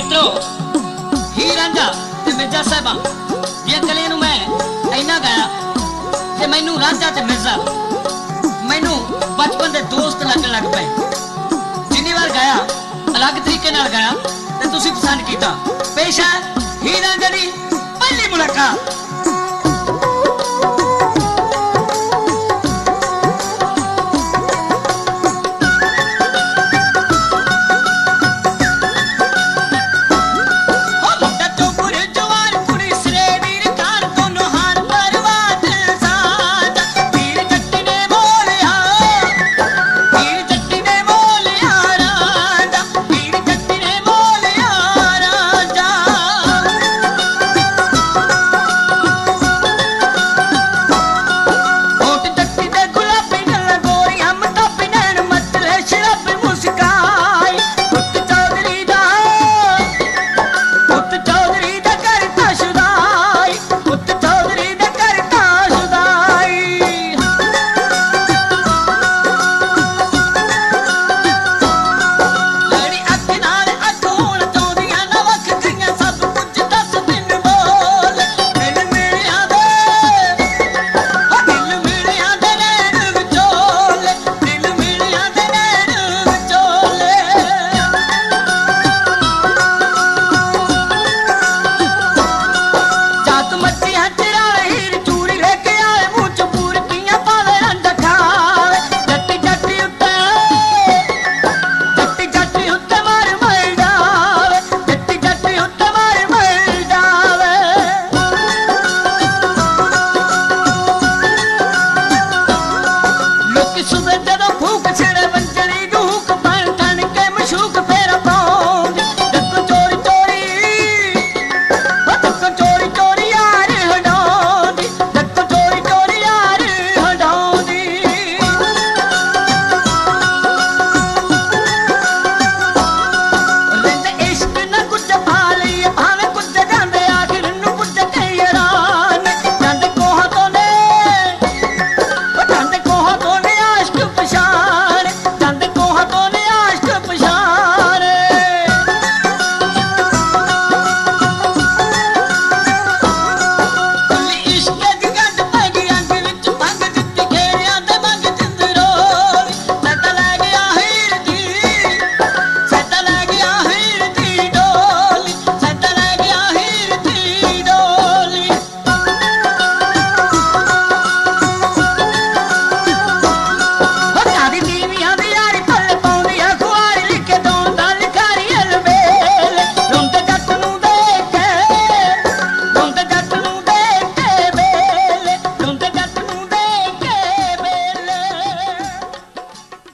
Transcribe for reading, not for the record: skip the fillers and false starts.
मित्रों ही रांझा ते मिर्जा साहिबा ये गलियां नूं मैं इन्ना गाया कि मैनू रांझा ते मिर्जा मैनू बचपन के दोस्त लगन लग पे। जिन्नी बार गाया अलग तरीके नाल गाया ते तुसीं पसंद कीता। पेश है ही रांझा दी पहली मुलाकात।